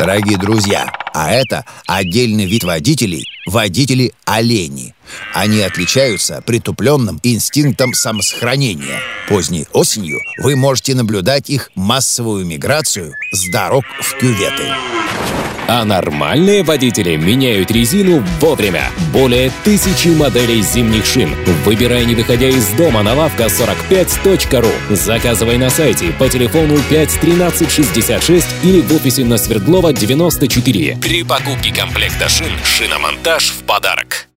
Дорогие друзья, а это отдельный вид водителей – водители-олени. Они отличаются притупленным инстинктом самосохранения. Поздней осенью вы можете наблюдать их массовую миграцию с дорог в кюветы. А нормальные водители меняют резину вовремя. Более 1000 моделей зимних шин. Выбирай, не выходя из дома, на лавка45.ру. Заказывай на сайте по телефону 5 13 66 или в офисе на Свердлова 94. При покупке комплекта шин шиномонтаж в подарок.